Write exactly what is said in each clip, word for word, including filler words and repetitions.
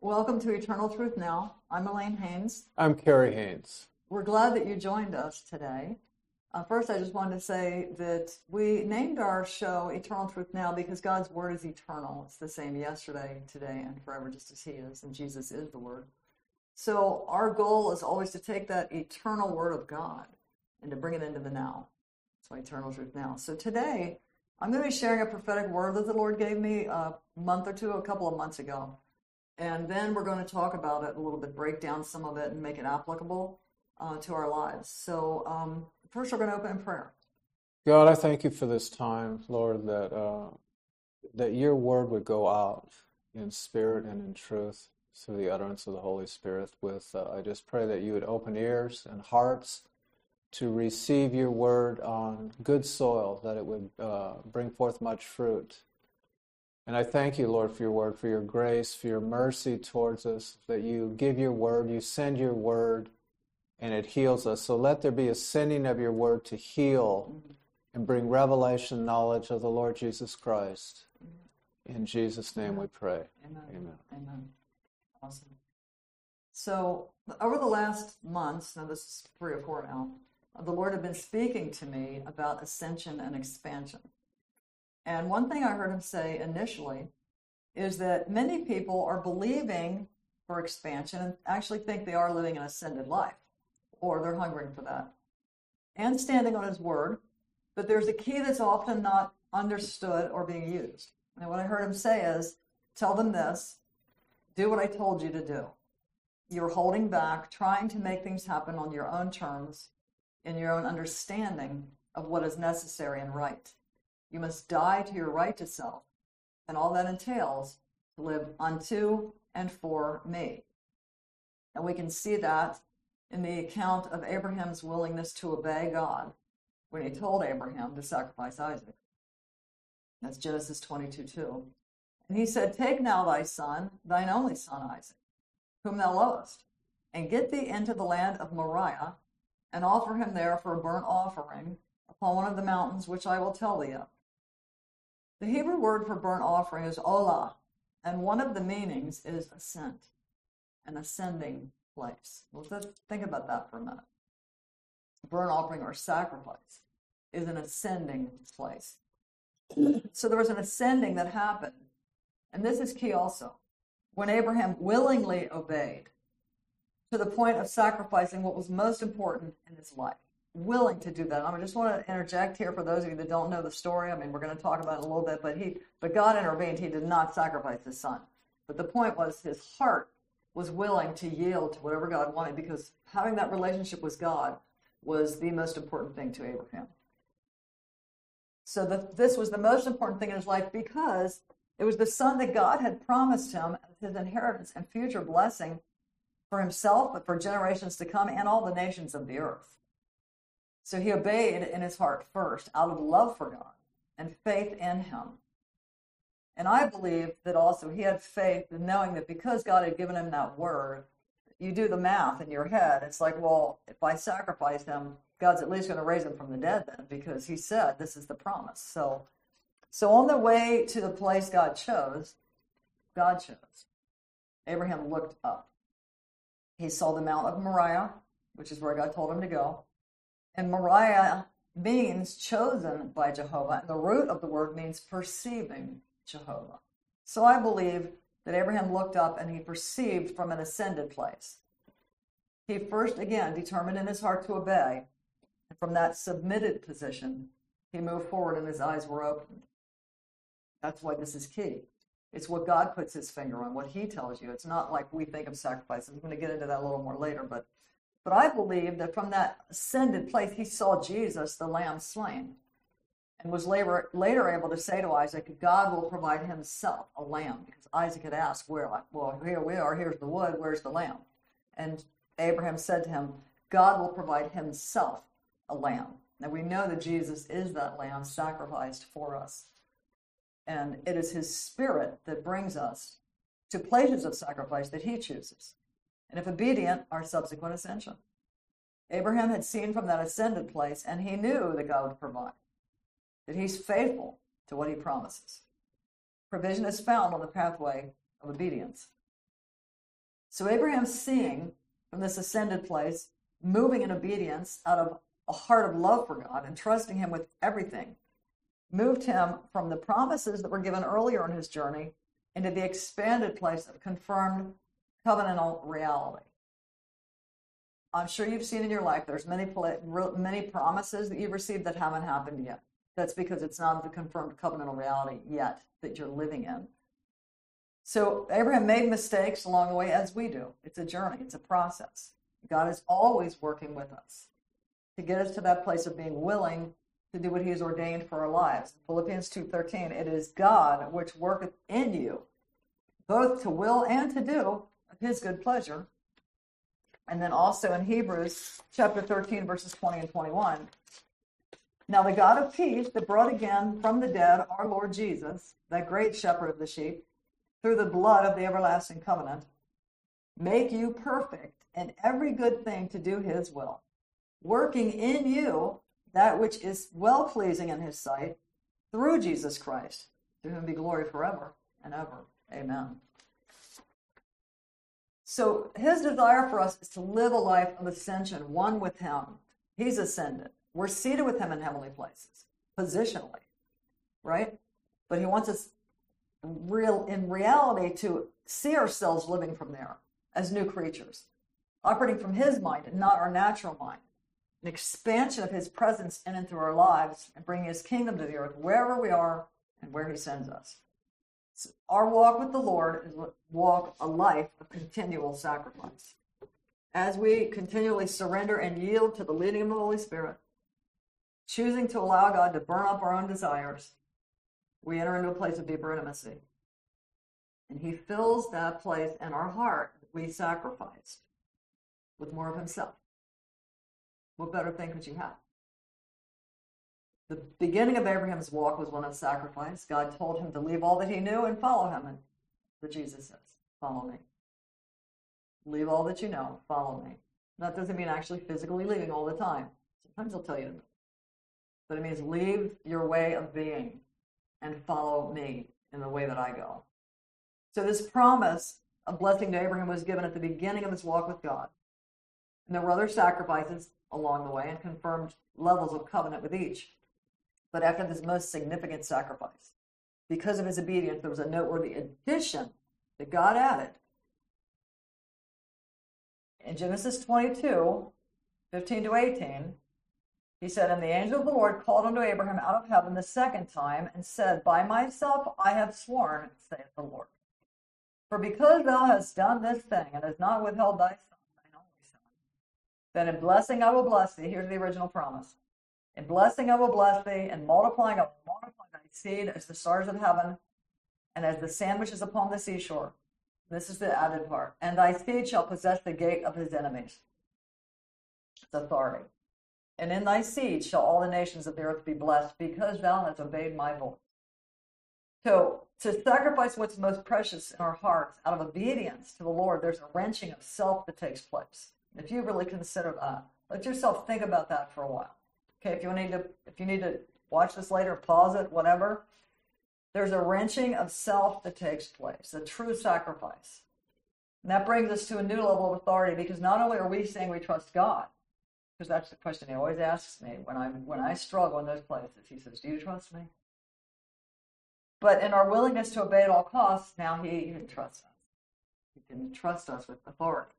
Welcome to Eternal Truth Now. I'm Elaine Haynes. I'm Kerry Haynes. We're glad that you joined us today. Uh, first, I just wanted to say that we named our show Eternal Truth Now because God's Word is eternal. It's the same yesterday, today, and forever, just as He is, and Jesus is the Word. So our goal is always to take that eternal Word of God and to bring it into the now. That's why Eternal Truth Now. So today, I'm going to be sharing a prophetic word that the Lord gave me a month or two, a couple of months ago. And then we're going to talk about it a little bit, break down some of it and make it applicable uh, to our lives. So um, first we're going to open in prayer. God, I thank you for this time, Lord, that uh, that your word would go out in spirit and in truth through the utterance of the Holy Spirit. With uh, I just pray that you would open ears and hearts to receive your word on good soil, that it would uh, bring forth much fruit. And I thank you, Lord, for your word, for your grace, for your mercy towards us, that you give your word, you send your word, and it heals us. So let there be a sending of your word to heal and bring revelation knowledge of the Lord Jesus Christ. In Jesus' name we pray. Amen. Amen. Amen. Awesome. So over the last months, now this is three or four now, the Lord had been speaking to me about ascension and expansion. And one thing I heard him say initially is that many people are believing for expansion and actually think they are living an ascended life, or they're hungering for that, and standing on his word, but there's a key that's often not understood or being used. And what I heard him say is, tell them this, do what I told you to do. You're holding back, trying to make things happen on your own terms, in your own understanding of what is necessary and right. You must die to your right to self, and all that entails to live unto and for me. And we can see that in the account of Abraham's willingness to obey God when he told Abraham to sacrifice Isaac. That's Genesis twenty-two two. And he said, take now thy son, thine only son Isaac, whom thou lovest, and get thee into the land of Moriah, and offer him there for a burnt offering upon one of the mountains which I will tell thee of. The Hebrew word for burnt offering is olah, and one of the meanings is ascent, an ascending place. Well, let's think about that for a minute. Burnt offering or sacrifice is an ascending place. So there was an ascending that happened, and this is key also. When Abraham willingly obeyed to the point of sacrificing what was most important in his life. Willing to do that. I just want to interject here for those of you that don't know the story. I mean, we're going to talk about it a little bit, but he, but God intervened. He did not sacrifice his son. But the point was his heart was willing to yield to whatever God wanted, because having that relationship with God was the most important thing to Abraham. So the, this was the most important thing in his life because it was the son that God had promised him as his inheritance and future blessing for himself, but for generations to come and all the nations of the earth. So he obeyed in his heart first, out of love for God and faith in him. And I believe that also he had faith in knowing that because God had given him that word, you do the math in your head. It's like, well, if I sacrifice him, God's at least going to raise him from the dead then, because he said this is the promise. So, so on the way to the place God chose, God chose. Abraham looked up. He saw the Mount of Moriah, which is where God told him to go. And Moriah means chosen by Jehovah. And the root of the word means perceiving Jehovah. So I believe that Abraham looked up and he perceived from an ascended place. He first, again, determined in his heart to obey. And from that submitted position, he moved forward and his eyes were opened. That's why this is key. It's what God puts his finger on, what he tells you. It's not like we think of sacrifices. I'm going to get into that a little more later. But, but I believe that from that ascended place, he saw Jesus, the Lamb slain, and was later, later able to say to Isaac, God will provide himself a lamb. Because Isaac had asked, where? Well, here we are. Here's the wood. Where's the lamb? And Abraham said to him, God will provide himself a lamb. Now we know that Jesus is that lamb sacrificed for us. And it is his spirit that brings us to places of sacrifice that he chooses. And if obedient, our subsequent ascension. Abraham had seen from that ascended place, and he knew that God would provide, that he's faithful to what he promises. Provision is found on the pathway of obedience. So Abraham's seeing from this ascended place, moving in obedience out of a heart of love for God and trusting him with everything, moved him from the promises that were given earlier in his journey into the expanded place of confirmed covenantal reality. I'm sure you've seen in your life there's many many promises that you've received that haven't happened yet. That's because it's not the confirmed covenantal reality yet that you're living in. So Abraham made mistakes along the way, as we do. It's a journey. It's a process. God is always working with us to get us to that place of being willing to do what he has ordained for our lives. Philippians two thirteen, it is God which worketh in you, both to will and to do of his good pleasure. And then also in Hebrews chapter thirteen, verses twenty and twenty-one, now the God of peace that brought again from the dead our Lord Jesus, that great shepherd of the sheep, through the blood of the everlasting covenant, make you perfect in every good thing to do his will, working in you that which is well-pleasing in his sight, through Jesus Christ, to whom be glory forever and ever. Amen. So his desire for us is to live a life of ascension, one with him. He's ascended. We're seated with him in heavenly places, positionally, right? But he wants us real in reality to see ourselves living from there as new creatures, operating from his mind and not our natural mind. An expansion of his presence in and through our lives and bringing his kingdom to the earth wherever we are and where he sends us. So our walk with the Lord is a walk, a life of continual sacrifice. As we continually surrender and yield to the leading of the Holy Spirit, choosing to allow God to burn up our own desires, we enter into a place of deeper intimacy. And he fills that place in our heart that we sacrificed with more of himself. What better thing could you have? The beginning of Abraham's walk was one of sacrifice. God told him to leave all that he knew and follow him. And but Jesus says, follow me. Leave all that you know, follow me. That doesn't mean actually physically leaving all the time. Sometimes he'll tell you to. But it means leave your way of being and follow me in the way that I go. So this promise of blessing to Abraham was given at the beginning of his walk with God. And there were other sacrifices along the way and confirmed levels of covenant with each. But after this most significant sacrifice, because of his obedience, there was a noteworthy addition that God added. In Genesis twenty-two, fifteen to eighteen, he said, and the angel of the Lord called unto Abraham out of heaven the second time and said, by myself I have sworn, saith the Lord. For because thou hast done this thing and hast not withheld thy son, thine only son, then in blessing I will bless thee. Here's the original promise. In blessing I will bless thee, and multiplying I will multiply thy seed as the stars of heaven, and as the sand which is upon the seashore. This is the added part. And thy seed shall possess the gate of his enemies. It's authority. And in thy seed shall all the nations of the earth be blessed, because thou hast obeyed my voice. So, to sacrifice what's most precious in our hearts out of obedience to the Lord, there's a wrenching of self that takes place. If you really consider that, let yourself think about that for a while. Okay, if you need to, if you need to watch this later, pause it, whatever. There's a wrenching of self that takes place, a true sacrifice. And that brings us to a new level of authority, because not only are we saying we trust God, because that's the question he always asks me when I when I struggle in those places. He says, do you trust me? But in our willingness to obey at all costs, now he can trust us. He can trust us with authority.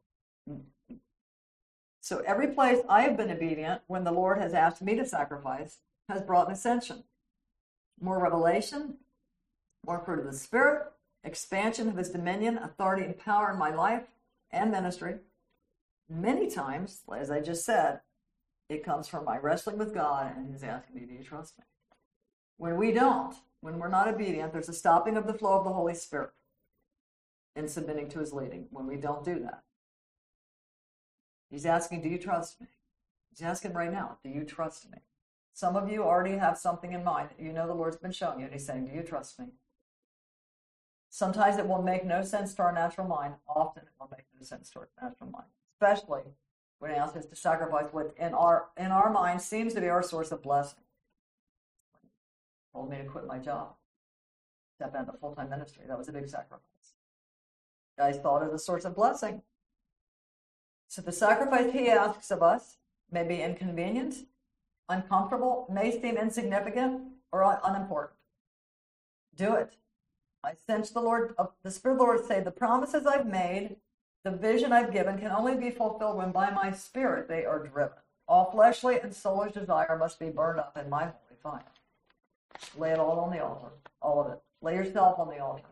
So every place I have been obedient when the Lord has asked me to sacrifice has brought an ascension. More revelation, more fruit of the Spirit, expansion of his dominion, authority and power in my life and ministry. Many times, as I just said, it comes from my wrestling with God and his asking me, do you trust me? When we don't, when we're not obedient, there's a stopping of the flow of the Holy Spirit in submitting to his leading when we don't do that. He's asking, do you trust me? He's asking right now, do you trust me? Some of you already have something in mind that you know the Lord's been showing you, and he's saying, do you trust me? Sometimes it will make no sense to our natural mind. Often it will make no sense to our natural mind, especially when he asks us to sacrifice what in our in our mind seems to be our source of blessing. He told me to quit my job, step into full-time ministry. That was a big sacrifice. I saw it as a source of blessing. So the sacrifice he asks of us may be inconvenient, uncomfortable, may seem insignificant or un- unimportant. Do it. I sense the Lord, uh, the Spirit of the Lord say, the promises I've made, the vision I've given can only be fulfilled when by my Spirit they are driven. All fleshly and soulish desire must be burned up in my holy fire. Lay it all on the altar, all of it. Lay yourself on the altar.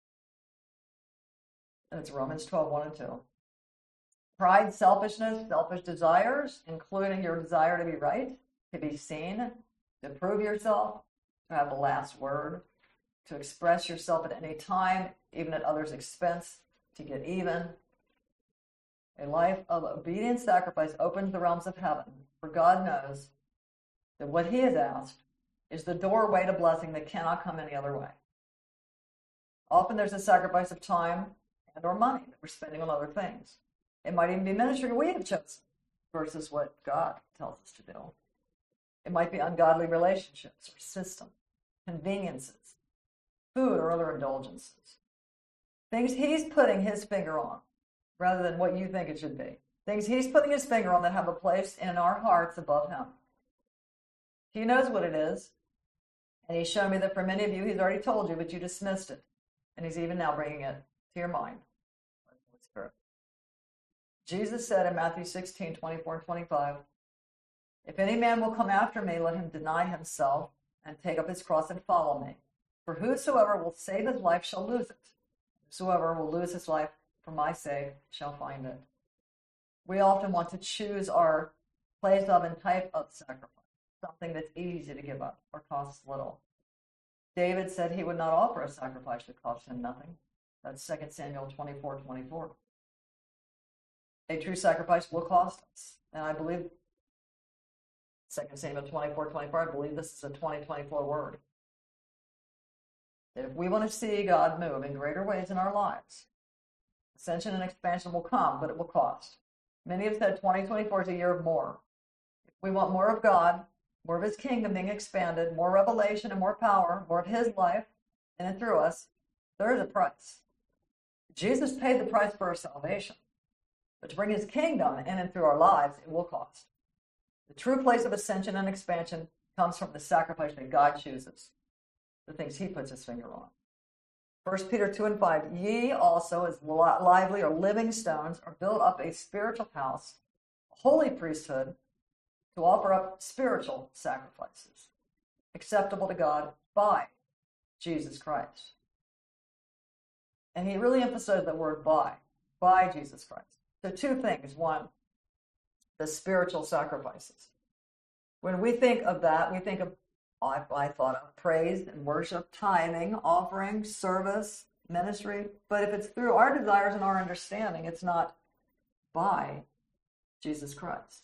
And it's Romans twelve, one and two. Pride, selfishness, selfish desires, including your desire to be right, to be seen, to prove yourself, to have the last word, to express yourself at any time, even at others' expense, to get even. A life of obedient sacrifice opens the realms of heaven, for God knows that what he has asked is the doorway to blessing that cannot come any other way. Often there's a sacrifice of time and or money that we're spending on other things. It might even be ministry we have chosen versus what God tells us to do. It might be ungodly relationships or system, conveniences, food or other indulgences. Things he's putting his finger on rather than what you think it should be. Things he's putting his finger on that have a place in our hearts above him. He knows what it is. And he's shown me that for many of you, he's already told you, but you dismissed it. And he's even now bringing it to your mind. Holy Spirit. Jesus said in Matthew sixteen, twenty-four and twenty-five, if any man will come after me, let him deny himself and take up his cross and follow me. For whosoever will save his life shall lose it. Whosoever will lose his life for my sake shall find it. We often want to choose our place of and type of sacrifice, something that's easy to give up or costs little. David said he would not offer a sacrifice that cost him nothing. That's Second Samuel twenty-four, twenty-four. A true sacrifice will cost us. And I believe Second Samuel twenty-four, twenty-four, I believe this is a twenty twenty-four word. That if we want to see God move in greater ways in our lives, ascension and expansion will come, but it will cost. Many have said twenty twenty-four is a year of more. If we want more of God, more of his kingdom being expanded, more revelation and more power, more of his life in and through us, there is a price. Jesus paid the price for our salvation. But to bring his kingdom in and through our lives, it will cost. The true place of ascension and expansion comes from the sacrifice that God chooses, the things he puts his finger on. First Peter two and five, ye also as lively or living stones are built up a spiritual house, a holy priesthood, to offer up spiritual sacrifices, acceptable to God by Jesus Christ. And he really emphasized the word by, by Jesus Christ. So two things. One, the spiritual sacrifices. When we think of that, we think of, I, I thought of praise and worship, tithing, offering, service, ministry. But if it's through our desires and our understanding, it's not by Jesus Christ.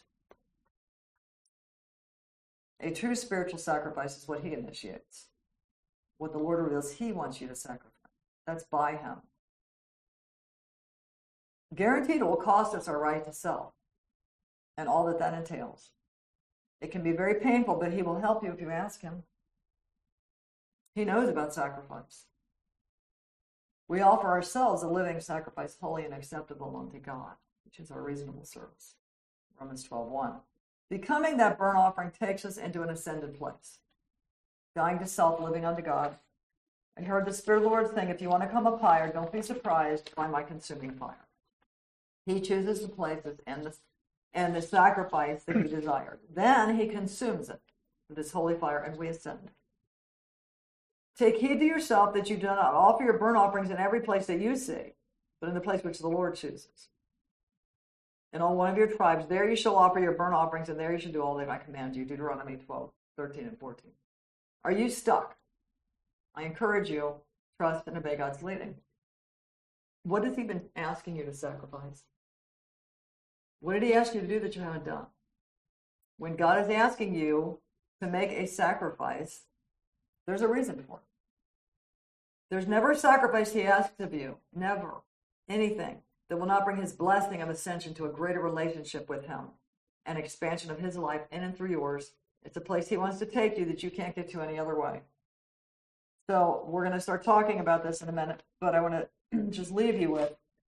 A true spiritual sacrifice is what he initiates. What the Lord reveals he wants you to sacrifice. That's by him. Guaranteed it will cost us our right to self and all that that entails. It can be very painful, but he will help you if you ask him. He knows about sacrifice. We offer ourselves a living sacrifice, holy and acceptable unto God, which is our reasonable service. Romans twelve, one. Becoming that burnt offering takes us into an ascended place. Dying to self, living unto God. I heard the Spirit of the Lord saying, if you want to come up higher, don't be surprised by my consuming fire. He chooses the places and the, and the sacrifice that he desired. Then he consumes it with his holy fire, and we ascend. Take heed to yourself that you do not offer your burnt offerings in every place that you see, but in the place which the Lord chooses. In all one of your tribes, there you shall offer your burnt offerings, and there you shall do all that I command you. Deuteronomy twelve, thirteen, and fourteen. Are you stuck? I encourage you, trust and obey God's leading. What has he been asking you to sacrifice? What did he ask you to do that you haven't done? When God is asking you to make a sacrifice, there's a reason for it. There's never a sacrifice he asks of you, never, anything that will not bring his blessing of ascension to a greater relationship with him and expansion of his life in and through yours. It's a place he wants to take you that you can't get to any other way. So we're going to start talking about this in a minute, but I want to just leave you with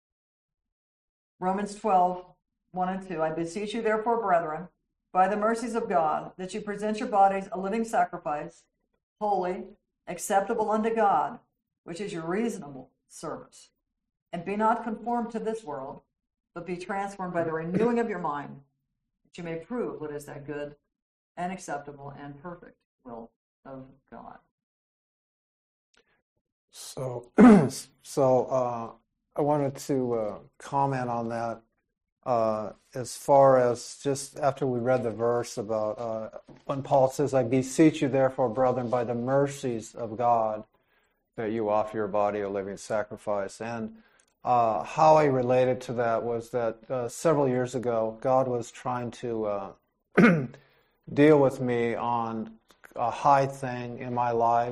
Romans twelve, one and two. I beseech you, therefore, brethren, by the mercies of God, that you present your bodies a living sacrifice, holy, acceptable unto God, which is your reasonable service. And be not conformed to this world, but be transformed by the renewing of your mind, that you may prove what is that good and acceptable and perfect will of God. So, so uh, I wanted to uh, comment on that uh, as far as just after we read the verse about uh, when Paul says, I beseech you therefore, brethren, by the mercies of God, that you offer your body a living sacrifice. And uh, how I related to that was that uh, several years ago, God was trying to uh, deal with me on a high thing in my life.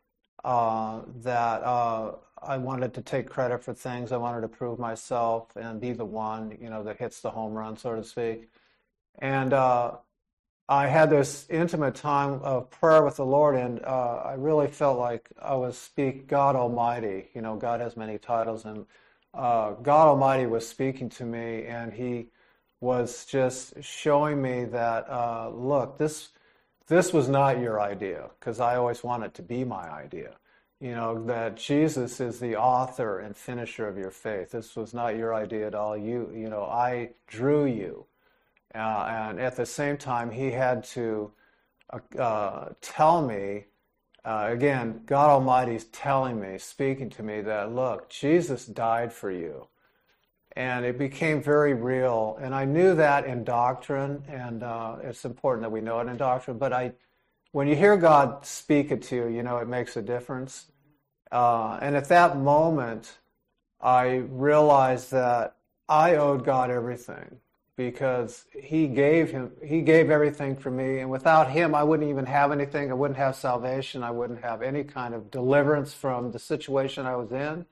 Uh, that uh, I wanted to take credit for things. I wanted to prove myself and be the one, you know, that hits the home run, so to speak. And uh, I had this intimate time of prayer with the Lord, and uh, I really felt like I was speak God Almighty. You know, God has many titles, and uh, God Almighty was speaking to me, and He was just showing me that, uh, look, this. This was not your idea, because I always wanted to be my idea. You know, that Jesus is the author and finisher of your faith. This was not your idea at all. You, you know, I drew you. Uh, and at the same time, he had to uh, uh, tell me, uh, again, God Almighty's telling me, speaking to me that, look, Jesus died for you. And it became very real. And I knew that in doctrine, and uh, it's important that we know it in doctrine. But I, when you hear God speak it to you, you know it makes a difference. Uh, and at that moment, I realized that I owed God everything, because He gave him, He gave everything for me. And without Him, I wouldn't even have anything. I wouldn't have salvation. I wouldn't have any kind of deliverance from the situation I was in.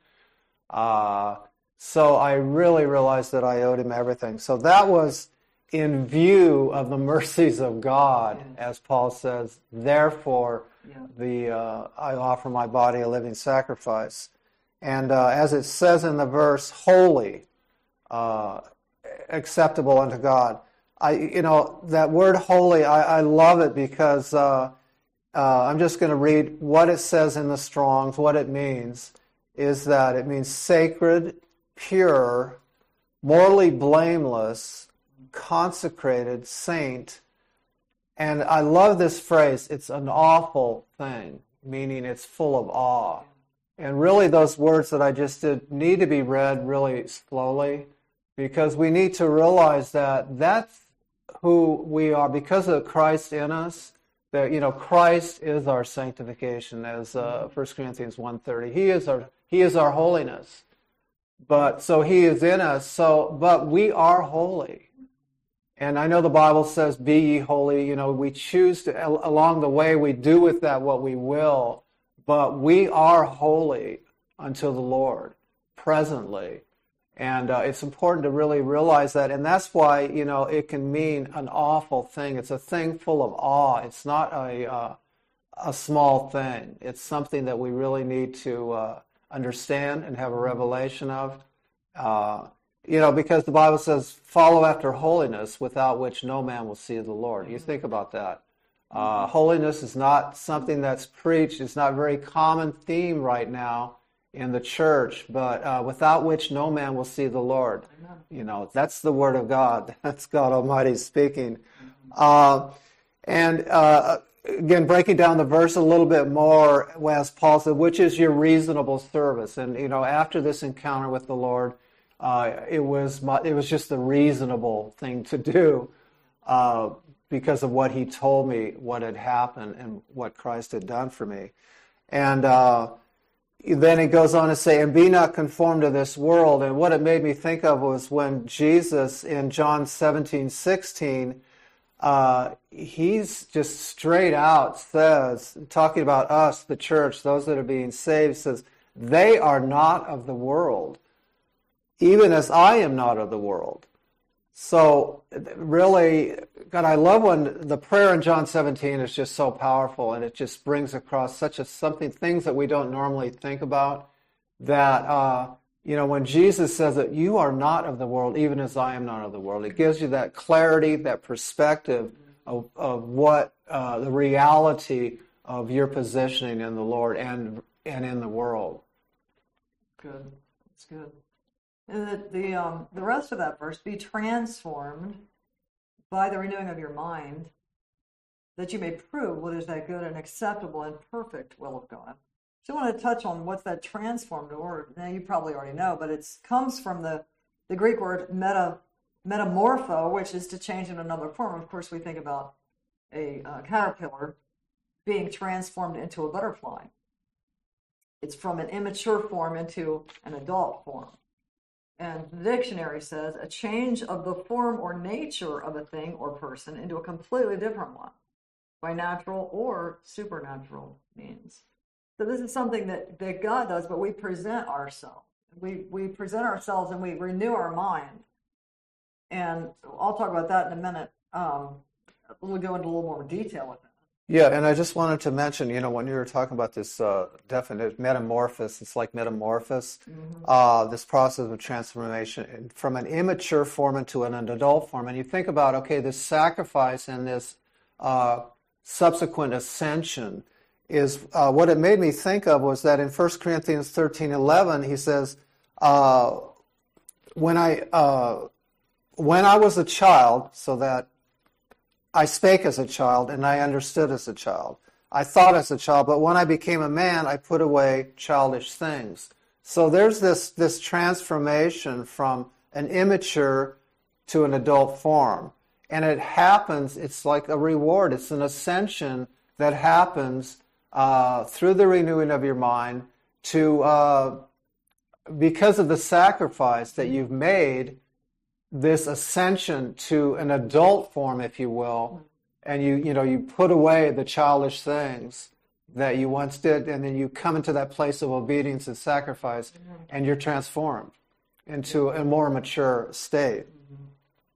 Uh, So I really realized that I owed Him everything. So that was in view of the mercies of God, yeah. As Paul says, therefore yeah. the uh, I offer my body a living sacrifice. And uh, as it says in the verse, holy, uh, acceptable unto God. I, you know, that word holy, I, I love it because uh, uh, I'm just going to read what it says in the Strong's. What it means is that it means sacred, pure, morally blameless, consecrated, saint. And I love this phrase, it's an awful thing, meaning it's full of awe. And really those words that I just did need to be read really slowly, because we need to realize that that's who we are because of Christ in us. That, you know, Christ is our sanctification, as uh, First Corinthians one thirty. He is our He is our holiness. But so He is in us. So, but we are holy. And I know the Bible says, "Be ye holy." You know, we choose to along the way. We do with that what we will. But we are holy unto the Lord presently. And uh, it's important to really realize that. And that's why, you know, it can mean an awful thing. It's a thing full of awe. It's not a uh, a small thing. It's something that we really need to uh, understand and have a revelation of. Uh, you know, because the Bible says, follow after holiness, without which no man will see the Lord. You think about that. Uh, holiness is not something that's preached. It's not a very common theme right now in the church, but uh, without which no man will see the Lord. Amen. You know, that's the Word of God. That's God Almighty speaking. Uh, and uh, again, breaking down the verse a little bit more, as Paul said, which is your reasonable service. And, you know, after this encounter with the Lord, uh, it was my, it was just the reasonable thing to do uh, because of what He told me, what had happened, and what Christ had done for me. And uh, then it goes on to say, and be not conformed to this world. And what it made me think of was when Jesus in John seventeen sixteen, uh, he's just straight out says, talking about us, the church, those that are being saved, says, they are not of the world, even as I am not of the world. So really, God, I love when the prayer in John seventeen is just so powerful, and it just brings across such a something, things that we don't normally think about, that uh, you know, when Jesus says that you are not of the world, even as I am not of the world, it gives you that clarity, that perspective of, of what uh, the reality of your positioning in the Lord and and in the world. Good. That's good. And the the, um, the rest of that verse, be transformed by the renewing of your mind, that you may prove what is that good and acceptable and perfect will of God. So I want to touch on what's that transformed word. Now you probably already know, but it comes from the, the Greek word meta, metamorpho, which is to change in another form. Of course, we think about a uh, caterpillar being transformed into a butterfly. It's from an immature form into an adult form. And the dictionary says a change of the form or nature of a thing or person into a completely different one by natural or supernatural means. So this is something that, that God does, but we present ourselves. We we present ourselves and we renew our mind. And I'll talk about that in a minute. Um, we'll go into a little more detail with that. Yeah, and I just wanted to mention, you know, when you were talking about this uh, definite metamorphosis, it's like metamorphosis, mm-hmm. uh, this process of transformation from an immature form into an adult form. And you think about, okay, this sacrifice and this uh, subsequent ascension is uh, what it made me think of was that in First Corinthians thirteen eleven, he says, uh, when I uh, when I was a child, so that I spake as a child and I understood as a child. I thought as a child, but when I became a man, I put away childish things. So there's this, this transformation from an immature to an adult form. And it happens, it's like a reward. It's an ascension that happens uh, through the renewing of your mind to, uh, because of the sacrifice that you've made, this ascension to an adult form, if you will, and you you know you put away the childish things that you once did, and then you come into that place of obedience and sacrifice, mm-hmm. and you're transformed into a more mature state. Mm-hmm.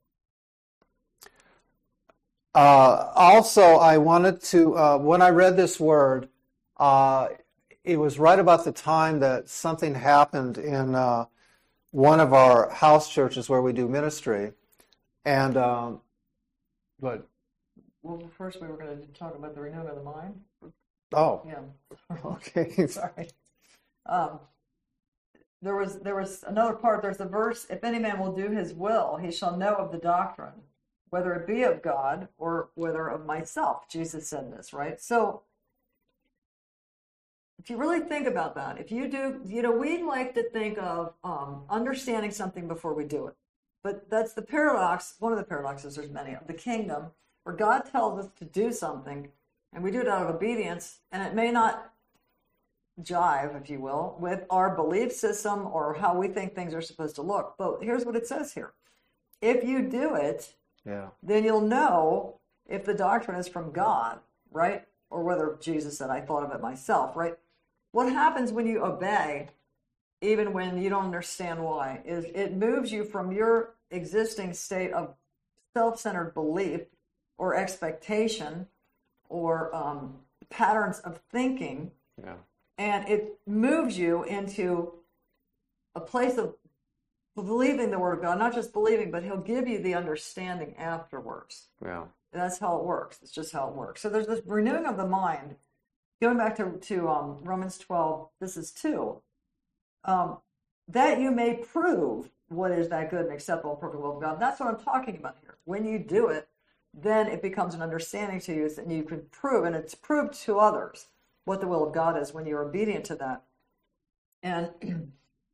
Uh, also, I wanted to, uh, when I read this word, uh, it was right about the time that something happened in uh, one of our house churches where we do ministry, and um, but well, first we were going to talk about the renewing of the mind. Oh, yeah. Okay. Sorry. Um, there was there was another part. There's a verse: "If any man will do his will, he shall know of the doctrine, whether it be of God or whether of myself." Jesus said this, right? So, if you really think about that, if you do, you know, we like to think of um, understanding something before we do it. But that's the paradox, one of the paradoxes, there's many, of the kingdom, where God tells us to do something, and we do it out of obedience, and it may not jive, if you will, with our belief system or how we think things are supposed to look. But here's what it says here. If you do it, yeah. then you'll know if the doctrine is from God, right? Or whether Jesus said, I thought of it myself, right? What happens when you obey, even when you don't understand why, is it moves you from your existing state of self-centered belief or expectation or um, patterns of thinking, yeah. and it moves you into a place of believing the Word of God, not just believing, but He'll give you the understanding afterwards. Yeah. That's how it works. It's just how it works. So there's this renewing of the mind. Going back to, to um, Romans twelve, this is two. Um, that you may prove what is that good and acceptable and perfect will of God. That's what I'm talking about here. When you do it, then it becomes an understanding to you, and you can prove, and it's proved to others, what the will of God is when you're obedient to that. And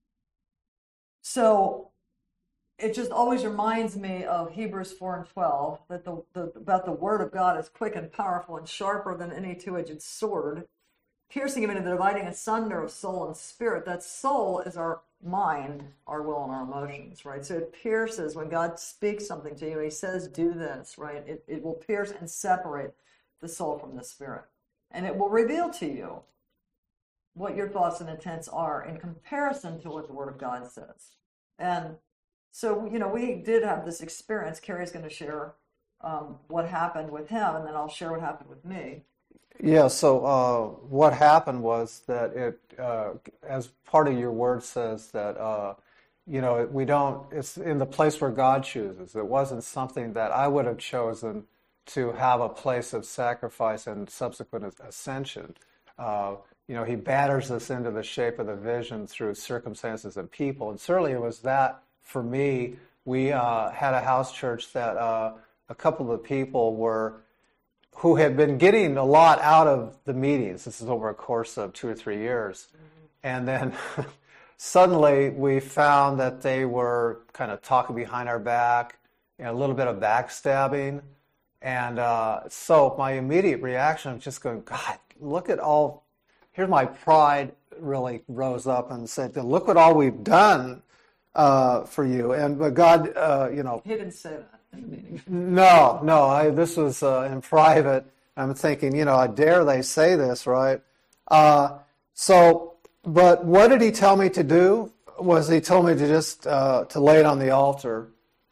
so it just always reminds me of Hebrews four and twelve, that the, the about the word of God is quick and powerful and sharper than any two-edged sword, piercing even to the dividing asunder of soul and spirit. That soul is our mind, our will, and our emotions, right? So it pierces when God speaks something to you. He says, do this, right? It, it will pierce and separate the soul from the spirit. And it will reveal to you what your thoughts and intents are in comparison to what the Word of God says. And so, you know, we did have this experience. Carrie's going to share um, what happened with him, and then I'll share what happened with me. Yeah, so uh, what happened was that it, uh, as part of your word says that, uh, you know, we don't, it's in the place where God chooses. It wasn't something that I would have chosen to have a place of sacrifice and subsequent ascension. Uh, you know, he batters us into the shape of the vision through circumstances and people. And certainly it was that for me. We uh, had a house church that uh, a couple of the people were, who had been getting a lot out of the meetings. This is over a course of two or three years. Mm-hmm. And then suddenly we found that they were kind of talking behind our back and a little bit of backstabbing. And uh, so my immediate reaction was just going, God, look at all, here's my pride really rose up and said, look what all we've done uh, for you. And but God, uh, you know. He didn't say that in the meeting. No, no, I, this was uh, in private. I'm thinking, you know, I dare they say this, right? Uh, so, but what did he tell me to do? Was he told me to just uh, to lay it on the altar.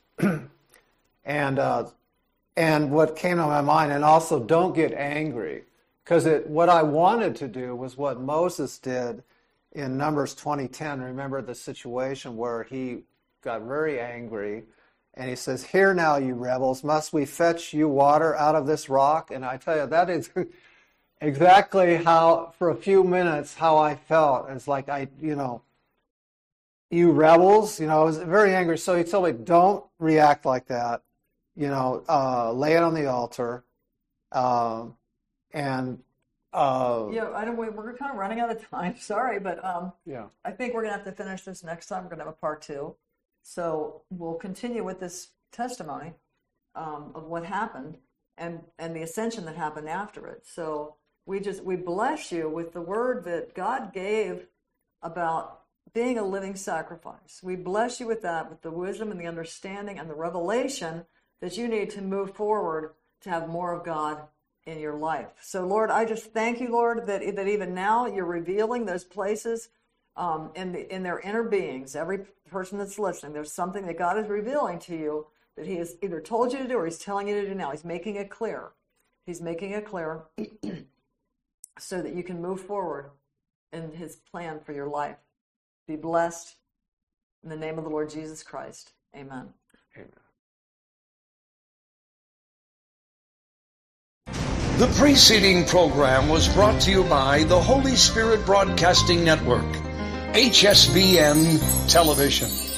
and uh, and what came to my mind, and also don't get angry. Because it, what I wanted to do was what Moses did in Numbers twenty ten. Remember the situation where he got very angry, and he says, "Hear now, you rebels, must we fetch you water out of this rock?" And I tell you, that is exactly how, for a few minutes, how I felt. It's like, I, you know, you rebels, you know, I was very angry. So he told me, don't react like that. You know, uh, lay it on the altar. Um, And uh, yeah, I don't. We're kind of running out of time. Sorry, but um, yeah, I think we're gonna have to finish this next time. We're gonna have a part two, so we'll continue with this testimony um, of what happened and and the ascension that happened after it. So we just we bless you with the word that God gave about being a living sacrifice. We bless you with that, with the wisdom and the understanding and the revelation that you need to move forward to have more of God in your life. So, Lord, I just thank you, Lord, that that even now you're revealing those places um, in the in their inner beings. Every person that's listening, there's something that God is revealing to you that He has either told you to do or He's telling you to do now. He's making it clear. He's making it clear so that you can move forward in His plan for your life. Be blessed in the name of the Lord Jesus Christ. Amen. Amen. The preceding program was brought to you by the Holy Spirit Broadcasting Network, H S B N Television.